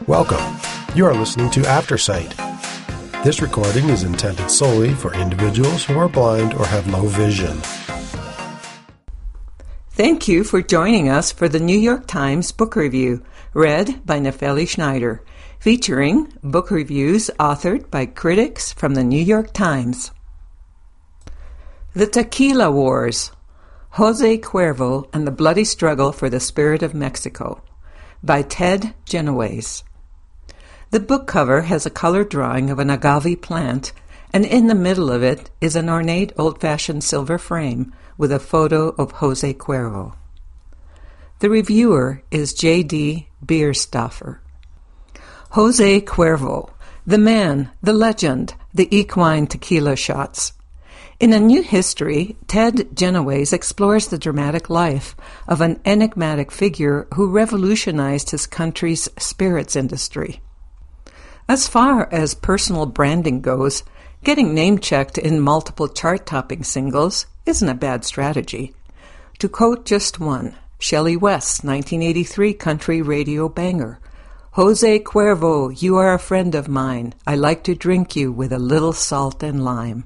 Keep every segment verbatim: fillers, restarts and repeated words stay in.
Welcome. You are listening to Aftersight. This recording is intended solely for individuals who are blind or have low vision. Thank you for joining us for the New York Times Book Review, read by Nefeli Schneider, featuring book reviews authored by critics from the New York Times. The Tequila Wars, Jose Cuervo and the Bloody Struggle for the Spirit of Mexico, by Ted Genoways. The book cover has a colored drawing of an agave plant, and in the middle of it is an ornate old-fashioned silver frame with a photo of Jose Cuervo. The reviewer is J D Bierstoffer. Jose Cuervo, the man, the legend, the equine tequila shots. In A New History, Ted Genoways explores the dramatic life of an enigmatic figure who revolutionized his country's spirits industry. As far as personal branding goes, getting name-checked in multiple chart-topping singles isn't a bad strategy. To quote just one, Shelley West's nineteen eighty-three country radio banger, "Jose Cuervo, you are a friend of mine. I like to drink you with a little salt and lime."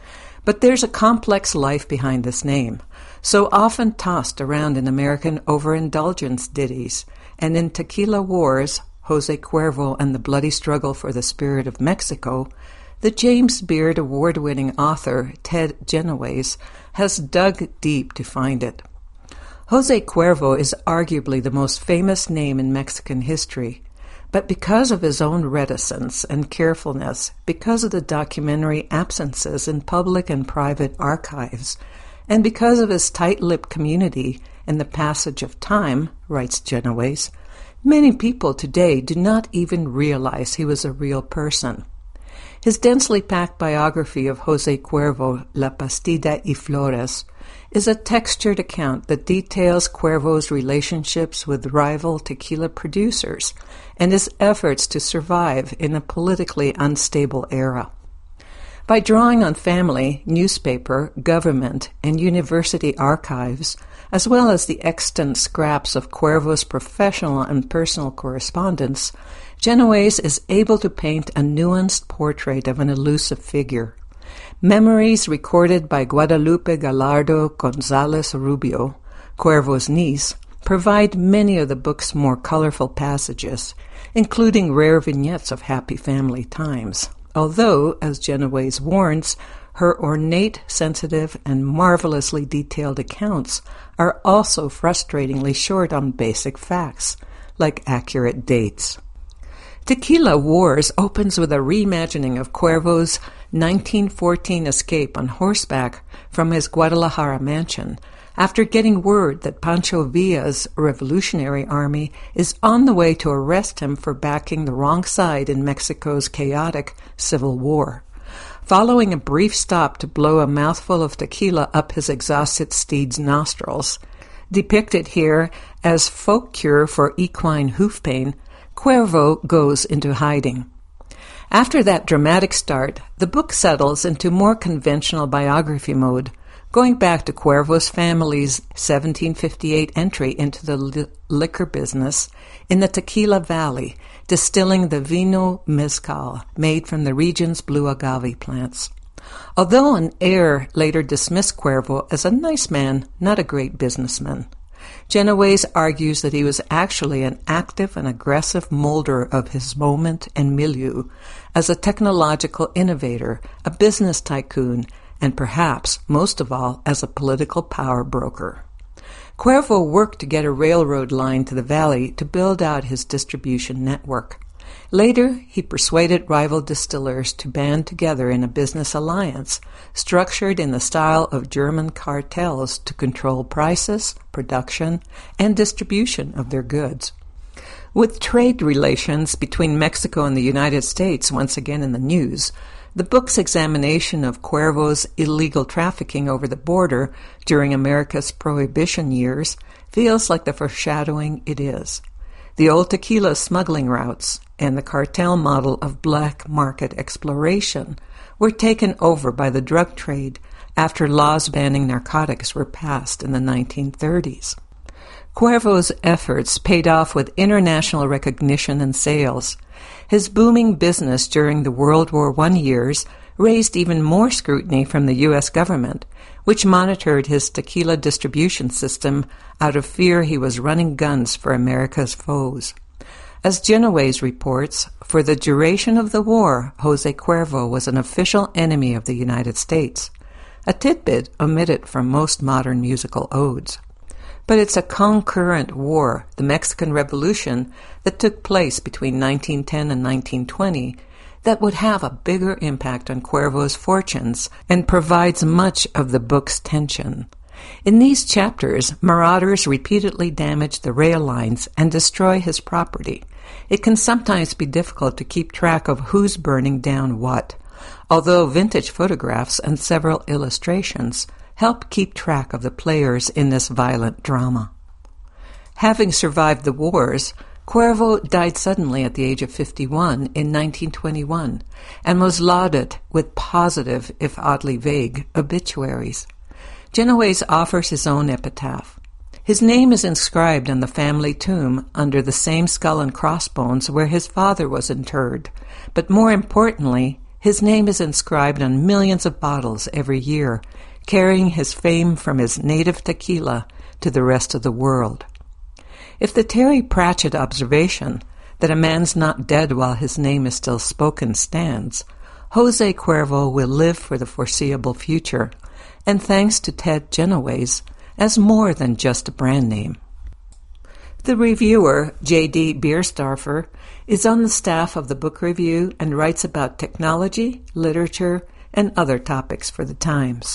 But there's a complex life behind this name, so often tossed around in American overindulgence ditties, and in Tequila Wars, Jose Cuervo and the Bloody Struggle for the Spirit of Mexico, the James Beard award-winning author Ted Genoways has dug deep to find it. Jose Cuervo is arguably the most famous name in Mexican history, but because of his own reticence and carefulness, because of the documentary absences in public and private archives, and because of his tight-lipped community and the passage of time, writes Genoways, many people today do not even realize he was a real person. His densely packed biography of Jose Cuervo, La Pastilla y Flores, is a textured account that details Cuervo's relationships with rival tequila producers and his efforts to survive in a politically unstable era. By drawing on family, newspaper, government, and university archives, as well as the extant scraps of Cuervo's professional and personal correspondence, Genoways is able to paint a nuanced portrait of an elusive figure. Memories recorded by Guadalupe Gallardo González Rubio, Cuervo's niece, provide many of the book's more colorful passages, including rare vignettes of happy family times. Although, as Genoways warns, her ornate, sensitive, and marvelously detailed accounts are also frustratingly short on basic facts, like accurate dates. Tequila Wars opens with a reimagining of Cuervo's nineteen fourteen escape on horseback from his Guadalajara mansion, after getting word that Pancho Villa's Revolutionary Army is on the way to arrest him for backing the wrong side in Mexico's chaotic civil war. Following a brief stop to blow a mouthful of tequila up his exhausted steed's nostrils, depicted here as folk cure for equine hoof pain, Cuervo goes into hiding. After that dramatic start, the book settles into more conventional biography mode, going back to Cuervo's family's seventeen fifty-eight entry into the li- liquor business in the Tequila Valley, distilling the vino mezcal made from the region's blue agave plants. Although an heir later dismissed Cuervo as a nice man, not a great businessman, Genoways argues that he was actually an active and aggressive molder of his moment and milieu as a technological innovator, a business tycoon, and perhaps, most of all, as a political power broker. Cuervo worked to get a railroad line to the valley to build out his distribution network. Later, he persuaded rival distillers to band together in a business alliance, structured in the style of German cartels to control prices, production, and distribution of their goods. With trade relations between Mexico and the United States once again in the news, the book's examination of Cuervo's illegal trafficking over the border during America's Prohibition years feels like the foreshadowing it is. The old tequila smuggling routes and the cartel model of black market exploration were taken over by the drug trade after laws banning narcotics were passed in the nineteen thirties. Cuervo's efforts paid off with international recognition and sales. His booming business during the World War One years raised even more scrutiny from the U S government, which monitored his tequila distribution system out of fear he was running guns for America's foes. As Genoways reports, for the duration of the war, Jose Cuervo was an official enemy of the United States, a tidbit omitted from most modern musical odes. But it's a concurrent war, the Mexican Revolution, that took place between nineteen ten and nineteen twenty, that would have a bigger impact on Cuervo's fortunes and provides much of the book's tension. In these chapters, marauders repeatedly damage the rail lines and destroy his property. It can sometimes be difficult to keep track of who's burning down what, although vintage photographs and several illustrations help keep track of the players in this violent drama. Having survived the wars, Cuervo died suddenly at the age of fifty-one in nineteen twenty-one and was lauded with positive, if oddly vague, obituaries. Genoways offers his own epitaph. His name is inscribed on the family tomb under the same skull and crossbones where his father was interred, but more importantly, his name is inscribed on millions of bottles every year, carrying his fame from his native tequila to the rest of the world. If the Terry Pratchett observation that a man's not dead while his name is still spoken stands, Jose Cuervo will live for the foreseeable future, and thanks to Ted Genoways, as more than just a brand name. The reviewer, J D Bierstarfer, is on the staff of the book review and writes about technology, literature, and other topics for the Times.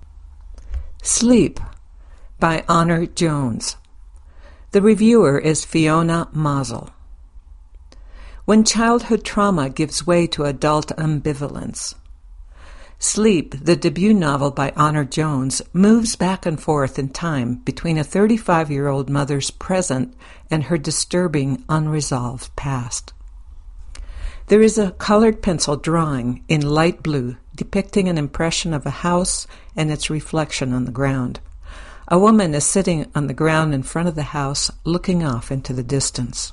Sleep by Honor Jones. The reviewer is Fiona Mazel. When childhood trauma gives way to adult ambivalence. Sleep, the debut novel by Honor Jones, moves back and forth in time between a thirty-five-year-old mother's present and her disturbing, unresolved past. There is a colored pencil drawing in light blue depicting an impression of a house and its reflection on the ground. A woman is sitting on the ground in front of the house, looking off into the distance.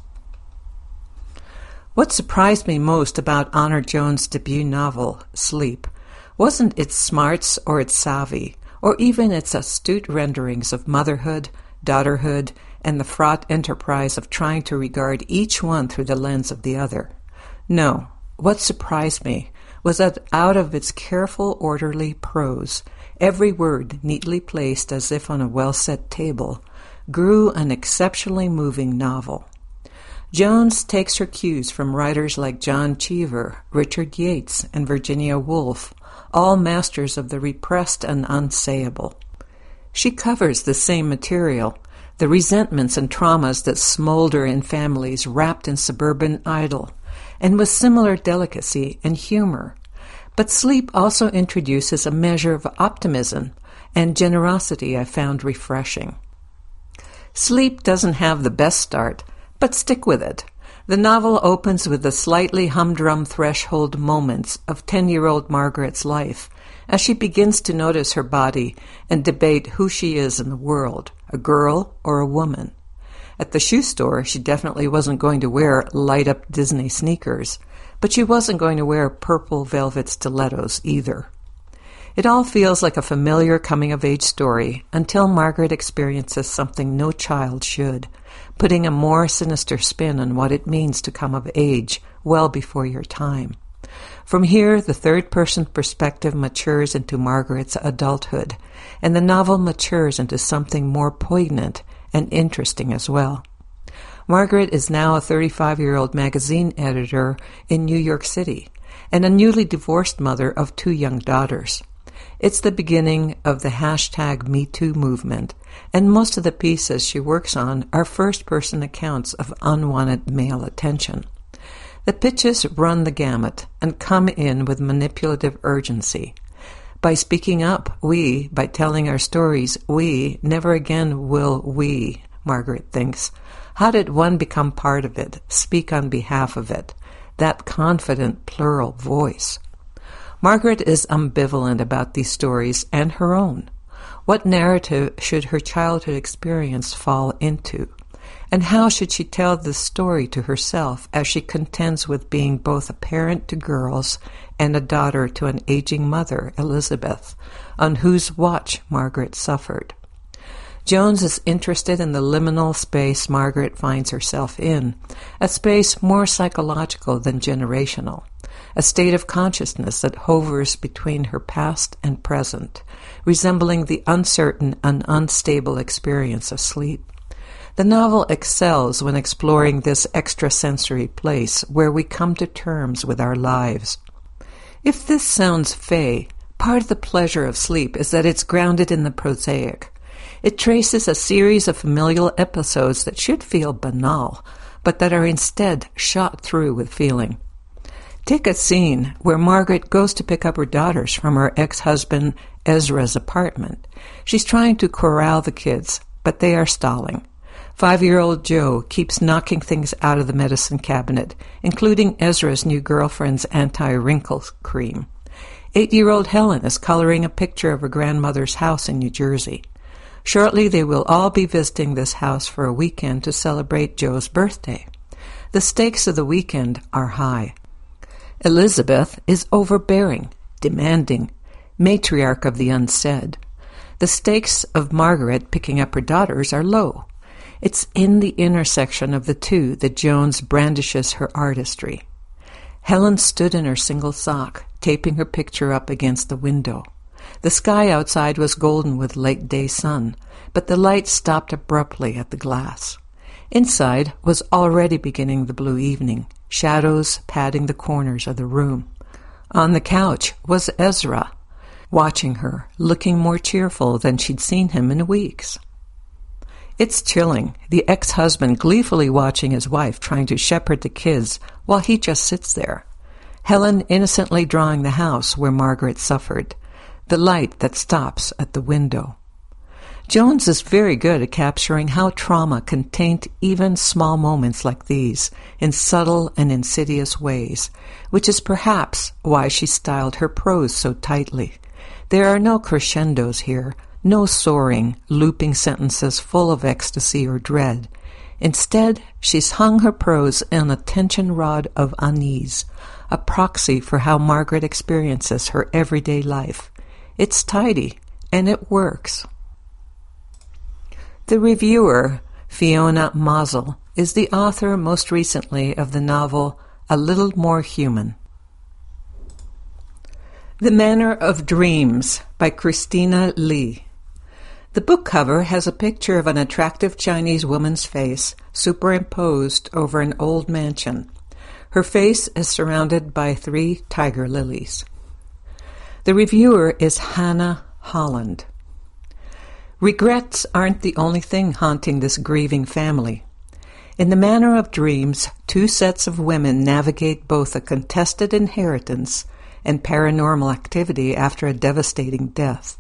What surprised me most about Honor Jones' debut novel, Sleep, wasn't its smarts or its savvy, or even its astute renderings of motherhood, daughterhood, and the fraught enterprise of trying to regard each one through the lens of the other. No, what surprised me was that out of its careful, orderly prose, every word neatly placed as if on a well-set table, grew an exceptionally moving novel. Jones takes her cues from writers like John Cheever, Richard Yates, and Virginia Woolf, all masters of the repressed and unsayable. She covers the same material, the resentments and traumas that smolder in families wrapped in suburban idyll, and with similar delicacy and humor. But Sleep also introduces a measure of optimism and generosity I found refreshing. Sleep doesn't have the best start, but stick with it. The novel opens with the slightly humdrum threshold moments of ten-year-old Margaret's life as she begins to notice her body and debate who she is in the world, a girl or a woman. At the shoe store, she definitely wasn't going to wear light-up Disney sneakers, but she wasn't going to wear purple velvet stilettos either. It all feels like a familiar coming-of-age story until Margaret experiences something no child should, putting a more sinister spin on what it means to come of age well before your time. From here, the third-person perspective matures into Margaret's adulthood, and the novel matures into something more poignant and interesting as well. Margaret is now a thirty-five-year-old magazine editor in New York City and a newly divorced mother of two young daughters. It's the beginning of the hashtag Me Too movement, and most of the pieces she works on are first-person accounts of unwanted male attention. The pitches run the gamut and come in with manipulative urgency. By speaking up, we, by telling our stories, we, never again will we, Margaret thinks. How did one become part of it, speak on behalf of it? That confident plural voice. Margaret is ambivalent about these stories and her own. What narrative should her childhood experience fall into? And how should she tell this story to herself as she contends with being both a parent to girls and a daughter to an aging mother, Elizabeth, on whose watch Margaret suffered? Jones is interested in the liminal space Margaret finds herself in, a space more psychological than generational, a state of consciousness that hovers between her past and present, resembling the uncertain and unstable experience of sleep. The novel excels when exploring this extrasensory place where we come to terms with our lives. If this sounds fey, part of the pleasure of sleep is that it's grounded in the prosaic. It traces a series of familial episodes that should feel banal, but that are instead shot through with feeling. Take a scene where Margaret goes to pick up her daughters from her ex-husband Ezra's apartment. She's trying to corral the kids, but they are stalling. Five-year-old Joe keeps knocking things out of the medicine cabinet, including Ezra's new girlfriend's anti-wrinkle cream. Eight-year-old Helen is coloring a picture of her grandmother's house in New Jersey. Shortly, they will all be visiting this house for a weekend to celebrate Joe's birthday. The stakes of the weekend are high. Elizabeth is overbearing, demanding, matriarch of the unsaid. The stakes of Margaret picking up her daughters are low. It's in the intersection of the two that Jones brandishes her artistry. Helen stood in her single sock, taping her picture up against the window. The sky outside was golden with late-day sun, but the light stopped abruptly at the glass. Inside was already beginning the blue evening, shadows padding the corners of the room. On the couch was Ezra, watching her, looking more cheerful than she'd seen him in weeks. It's chilling, the ex-husband gleefully watching his wife trying to shepherd the kids while he just sits there. Helen innocently drawing the house where Margaret suffered, the light that stops at the window. Jones is very good at capturing how trauma can taint even small moments like these in subtle and insidious ways, which is perhaps why she styled her prose so tightly. There are no crescendos here, no soaring, looping sentences full of ecstasy or dread. Instead, she's hung her prose on a tension rod of unease, a proxy for how Margaret experiences her everyday life. It's tidy, and it works. The reviewer, Fiona Mazel, is the author most recently of the novel A Little More Human. The Manor of Dreams by Christina Lee. The book cover has a picture of an attractive Chinese woman's face superimposed over an old mansion. Her face is surrounded by three tiger lilies. The reviewer is Hannah Holland. Regrets aren't the only thing haunting this grieving family. In the Manor of Dreams, two sets of women navigate both a contested inheritance and paranormal activity after a devastating death.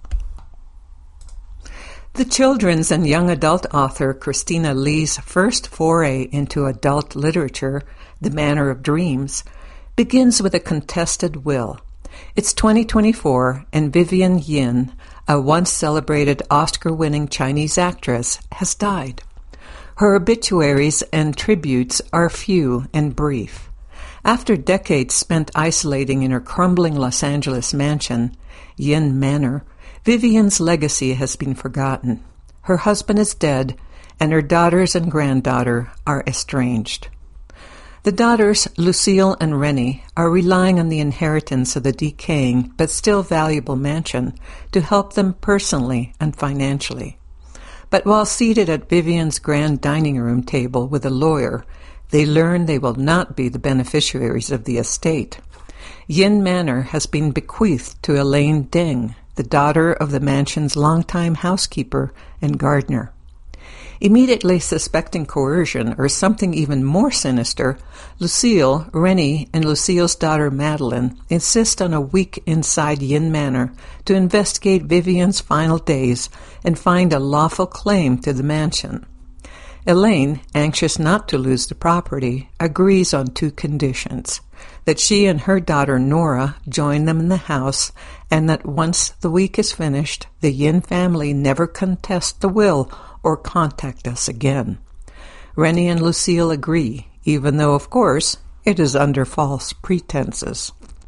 The children's and young adult author Christina Lee's first foray into adult literature, The Manor of Dreams, begins with a contested will. It's twenty twenty-four, and Vivian Yin, a once-celebrated Oscar-winning Chinese actress, has died. Her obituaries and tributes are few and brief. After decades spent isolating in her crumbling Los Angeles mansion, Yin Manor, Vivian's legacy has been forgotten. Her husband is dead, and her daughters and granddaughter are estranged. The daughters, Lucille and Rennie, are relying on the inheritance of the decaying but still valuable mansion to help them personally and financially. But while seated at Vivian's grand dining room table with a lawyer, they learn they will not be the beneficiaries of the estate. Yin Manor has been bequeathed to Elaine Deng, the daughter of the mansion's longtime housekeeper and gardener. Immediately suspecting coercion or something even more sinister, Lucille, Rennie, and Lucille's daughter Madeline insist on a week inside Yin Manor to investigate Vivian's final days and find a lawful claim to the mansion. Elaine, anxious not to lose the property, agrees on two conditions: that she and her daughter Nora join them in the house, and that once the week is finished, the Yin family never contest the will or contact us again. Rennie and Lucille agree, even though, of course, it is under false pretenses.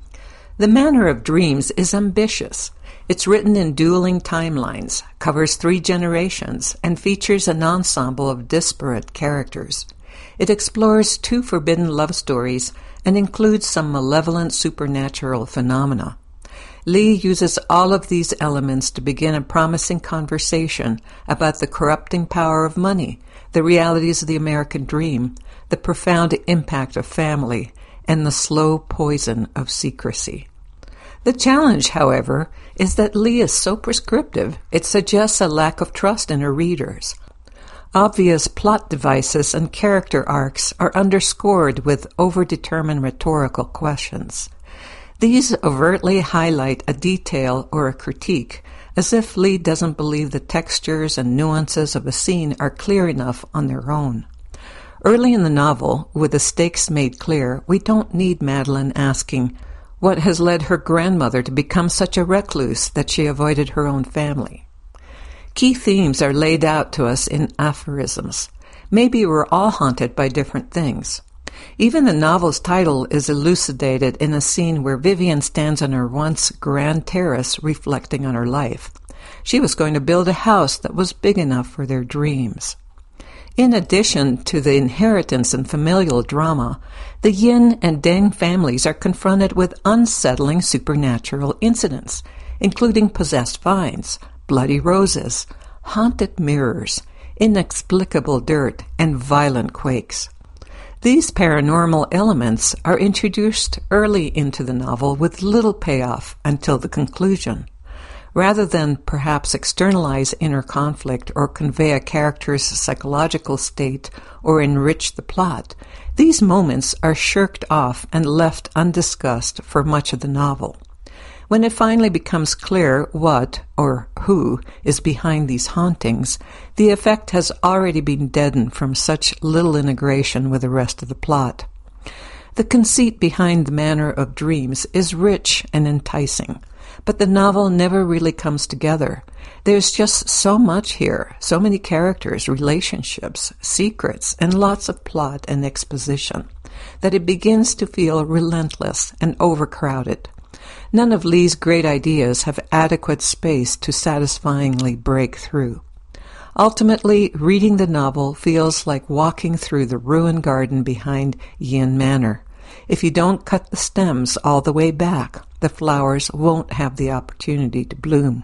The Manor of Dreams is ambitious. It's written in dueling timelines, covers three generations, and features an ensemble of disparate characters. It explores two forbidden love stories and includes some malevolent supernatural phenomena. Lee uses all of these elements to begin a promising conversation about the corrupting power of money, the realities of the American dream, the profound impact of family, and the slow poison of secrecy. The challenge, however, is that Lee is so prescriptive it suggests a lack of trust in her readers. Obvious plot devices and character arcs are underscored with overdetermined rhetorical questions. These overtly highlight a detail or a critique, as if Lee doesn't believe the textures and nuances of a scene are clear enough on their own. Early in the novel, with the stakes made clear, we don't need Madeline asking, what has led her grandmother to become such a recluse that she avoided her own family? Key themes are laid out to us in aphorisms. Maybe we're all haunted by different things. Even the novel's title is elucidated in a scene where Vivian stands on her once grand terrace reflecting on her life. She was going to build a house that was big enough for their dreams. In addition to the inheritance and familial drama, the Yin and Deng families are confronted with unsettling supernatural incidents, including possessed vines, bloody roses, haunted mirrors, inexplicable dirt, and violent quakes. These paranormal elements are introduced early into the novel with little payoff until the conclusion. Rather than perhaps externalize inner conflict or convey a character's psychological state or enrich the plot, these moments are shirked off and left undiscussed for much of the novel. When it finally becomes clear what, or who, is behind these hauntings, the effect has already been deadened from such little integration with the rest of the plot. The conceit behind the Manor of Dreams is rich and enticing, but the novel never really comes together. There's just so much here, so many characters, relationships, secrets, and lots of plot and exposition, that it begins to feel relentless and overcrowded. None of Lee's great ideas have adequate space to satisfyingly break through. Ultimately, reading the novel feels like walking through the ruined garden behind Yin Manor. If you don't cut the stems all the way back, the flowers won't have the opportunity to bloom.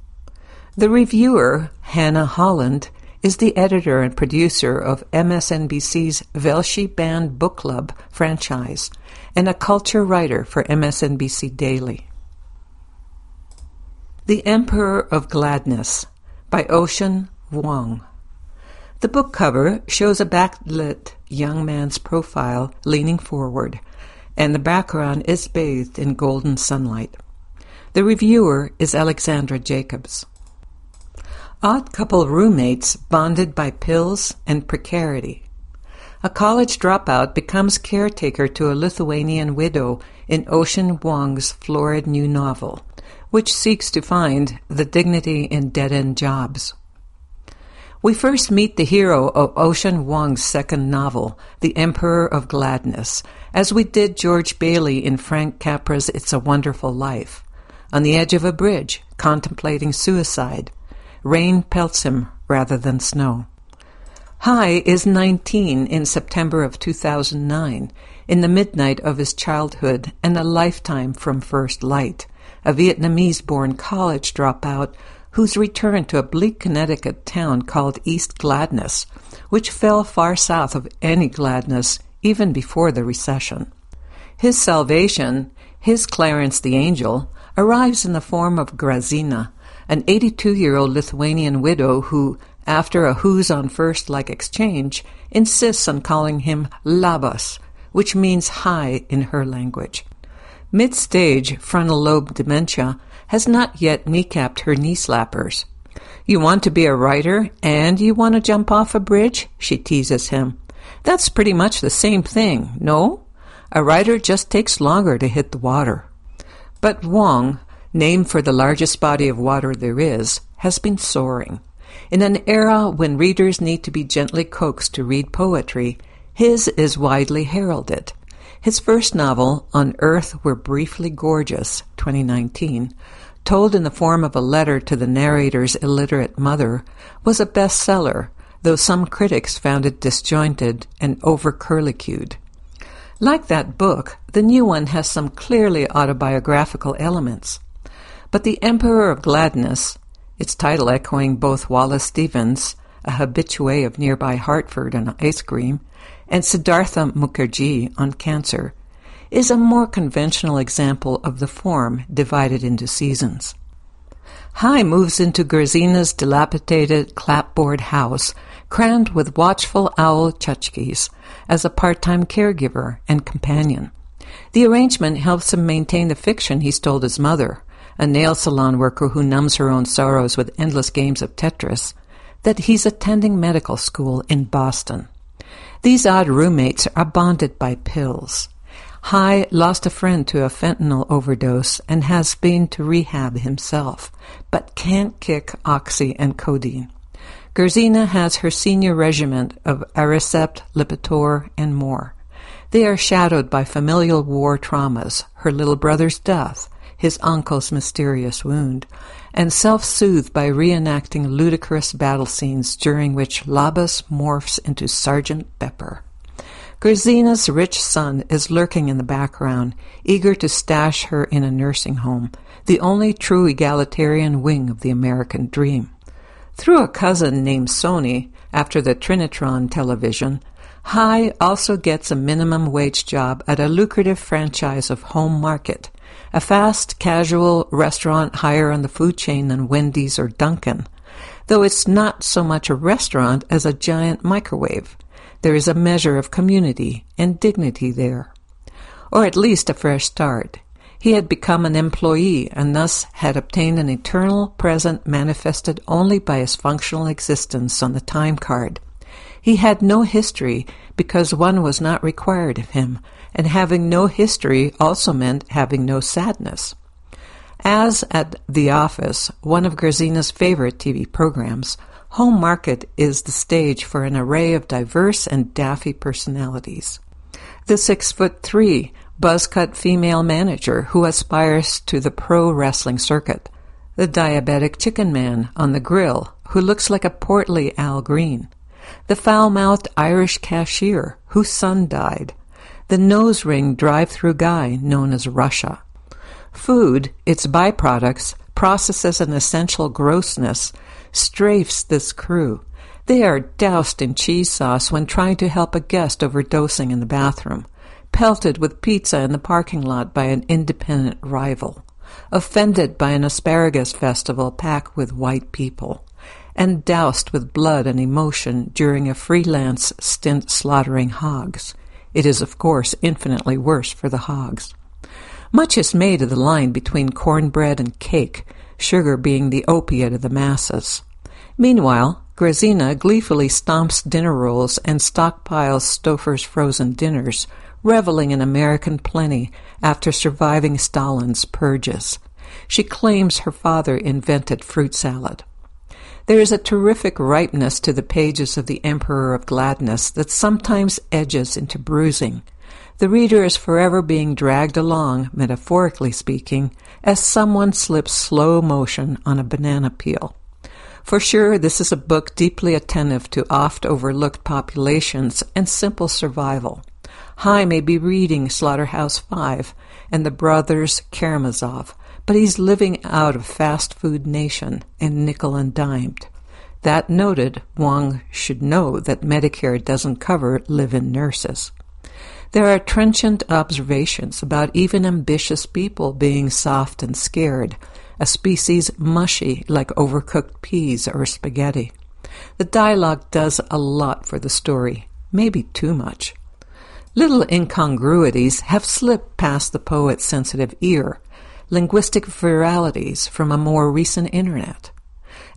The reviewer, Hannah Holland, is the editor and producer of M S N B C's Velshi Band Book Club franchise and a culture writer for M S N B C Daily. The Emperor of Gladness by Ocean Vuong. The book cover shows a backlit young man's profile leaning forward, and the background is bathed in golden sunlight. The reviewer is Alexandra Jacobs. Odd couple roommates bonded by pills and precarity. A college dropout becomes caretaker to a Lithuanian widow in Ocean Vuong's florid new novel, which seeks to find the dignity in dead-end jobs. We first meet the hero of Ocean Vuong's second novel, The Emperor of Gladness, as we did George Bailey in Frank Capra's It's a Wonderful Life. On the edge of a bridge, contemplating suicide. Rain pelts him rather than snow. Hai is nineteen in September of two thousand nine, in the midnight of his childhood and a lifetime from first light, a Vietnamese-born college dropout whose return to a bleak Connecticut town called East Gladness, which fell far south of any gladness even before the recession. His salvation, his Clarence the Angel, arrives in the form of Grazina, an eighty-two-year-old Lithuanian widow who, after a who's-on-first-like exchange, insists on calling him Labas, which means high in her language. Mid-stage frontal lobe dementia has not yet kneecapped her knee slappers. "You want to be a writer and you want to jump off a bridge?" she teases him. "That's pretty much the same thing, no? A writer just takes longer to hit the water." But Wong, named for the largest body of water there is, has been soaring. In an era when readers need to be gently coaxed to read poetry, his is widely heralded. His first novel, On Earth We're Briefly Gorgeous, twenty nineteen, told in the form of a letter to the narrator's illiterate mother, was a bestseller, though some critics found it disjointed and over-curlicued. Like that book, the new one has some clearly autobiographical elements. But The Emperor of Gladness, its title echoing both Wallace Stevens, a habitué of nearby Hartford on ice cream, and Siddhartha Mukherjee on cancer, is a more conventional example of the form divided into seasons. Hai moves into Gerzina's dilapidated clapboard house, crammed with watchful owl chutchkis, as a part-time caregiver and companion. The arrangement helps him maintain the fiction he's told his mother, a nail salon worker who numbs her own sorrows with endless games of Tetris, that he's attending medical school in Boston. These odd roommates are bonded by pills. Hai lost a friend to a fentanyl overdose and has been to rehab himself, but can't kick oxy and codeine. Gerzina has her senior regiment of Aricept, Lipitor, and more. They are shadowed by familial war traumas, her little brother's death, his uncle's mysterious wound, and self-soothed by reenacting ludicrous battle scenes during which Labas morphs into Sergeant Pepper. Gerzina's rich son is lurking in the background, eager to stash her in a nursing home, the only true egalitarian wing of the American dream. Through a cousin named Sony, after the Trinitron television, Hai also gets a minimum wage job at a lucrative franchise of Home Market, a fast, casual restaurant higher on the food chain than Wendy's or Dunkin', though it's not so much a restaurant as a giant microwave. There is a measure of community and dignity there. Or at least a fresh start. He had become an employee and thus had obtained an eternal present manifested only by his functional existence on the time card. He had no history because one was not required of him, and having no history also meant having no sadness. As at The Office, one of Gerzina's favorite T V programs, Home Market is the stage for an array of diverse and daffy personalities. The six-foot-three, buzz-cut female manager who aspires to the pro wrestling circuit, the diabetic chicken man on the grill who looks like a portly Al Green, the foul-mouthed Irish cashier whose son died, the nose-ring drive-through guy known as Russia. Food, its byproducts, processes and essential grossness, strafes this crew. They are doused in cheese sauce when trying to help a guest overdosing in the bathroom, pelted with pizza in the parking lot by an independent rival, offended by an asparagus festival packed with white people, and doused with blood and emotion during a freelance stint slaughtering hogs. It is, of course, infinitely worse for the hogs. Much is made of the line between cornbread and cake, sugar being the opiate of the masses. Meanwhile, Gerzina gleefully stomps dinner rolls and stockpiles Stouffer's frozen dinners, reveling in American plenty after surviving Stalin's purges. She claims her father invented fruit salad. There is a terrific ripeness to the pages of The Emperor of Gladness that sometimes edges into bruising. The reader is forever being dragged along, metaphorically speaking, as someone slips slow motion on a banana peel. For sure, this is a book deeply attentive to oft-overlooked populations and simple survival. Hai may be reading Slaughterhouse-Five and The Brothers Karamazov, but he's living out of fast food nation and nickel and dimed. That noted, Wong should know that Medicare doesn't cover live-in nurses. There are trenchant observations about even ambitious people being soft and scared, a species mushy like overcooked peas or spaghetti. The dialogue does a lot for the story, maybe too much. Little incongruities have slipped past the poet's sensitive ear, linguistic viralities from a more recent internet.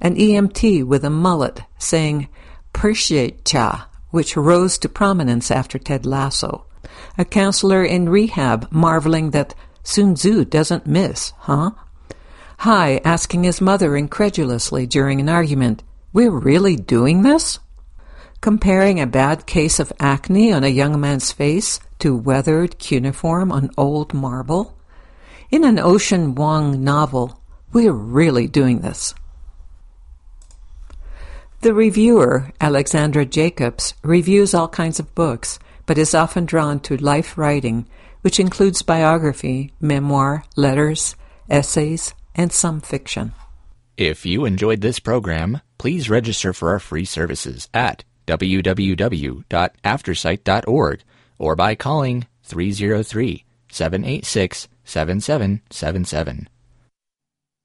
an E M T with a mullet saying "Appreciate cha," which rose to prominence after Ted Lasso, a counselor in rehab marveling that Sun Tzu doesn't miss, huh? Hai asking his mother incredulously during an argument, "We're really doing this?" Comparing a bad case of acne on a young man's face to weathered cuneiform on old marble. In an Ocean Vuong novel, we're really doing this. The reviewer, Alexandra Jacobs, reviews all kinds of books, but is often drawn to life writing, which includes biography, memoir, letters, essays, and some fiction. If you enjoyed this program, please register for our free services at w w w dot aftersight dot org or by calling three oh three, seven eight six, seven seven seven seven.